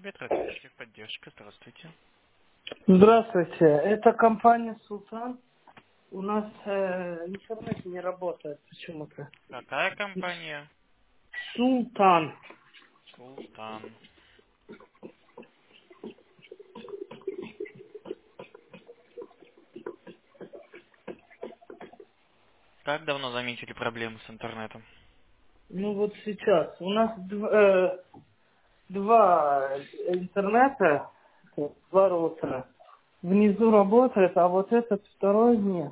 Ветроответ, техподдержка, здравствуйте. Здравствуйте, это компания Султан. У нас интернет не работает почему-то. Какая компания? Султан. Султан. Как давно заметили проблемы с интернетом? Ну вот сейчас. У нас два интернета, два роутера. Внизу работает, а вот этот второй нет.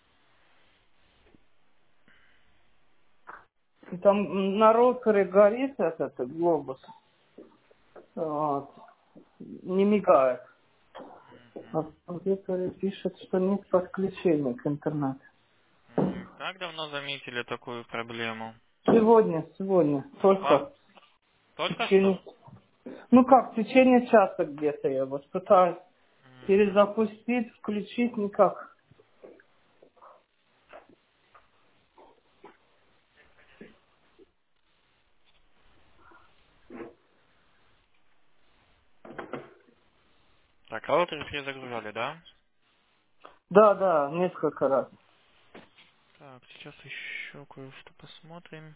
И там на роутере горит этот глобус. Вот. Не мигает. А в компьютере пишет, что нет подключения к интернету. Как давно заметили такую проблему? Сегодня. Вам Только в только течение. что? Ну как, в течение часа где-то я вот пытаюсь перезапустить, включить никак. Так, роутер перезагружали, да? Да, да, несколько раз. Так, сейчас еще кое-что посмотрим.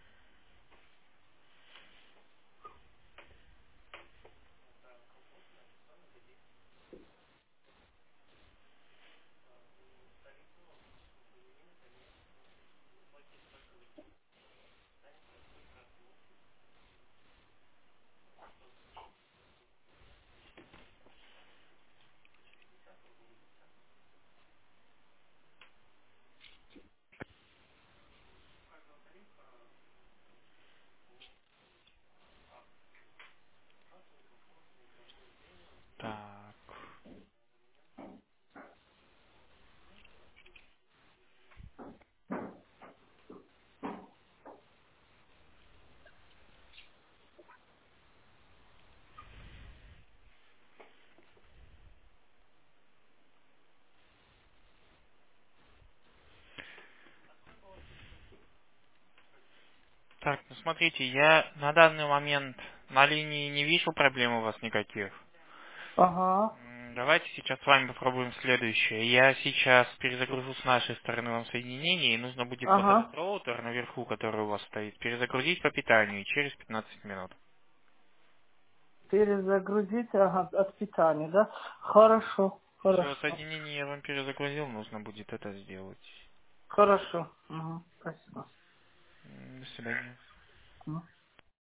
Так. Так, ну смотрите, я на данный момент на линии не вижу проблем у вас никаких. Ага, Давайте сейчас с вами попробуем следующее. Я сейчас перезагружу с нашей стороны вам соединение, и нужно будет вот этот ага. роутер наверху, который у вас стоит, перезагрузить по питанию через 15 минут. Перезагрузить, ага, от питания, да? Хорошо, Все, хорошо. соединение я вам перезагрузил, нужно будет это сделать. Хорошо. Угу, спасибо. До свидания. Мгм.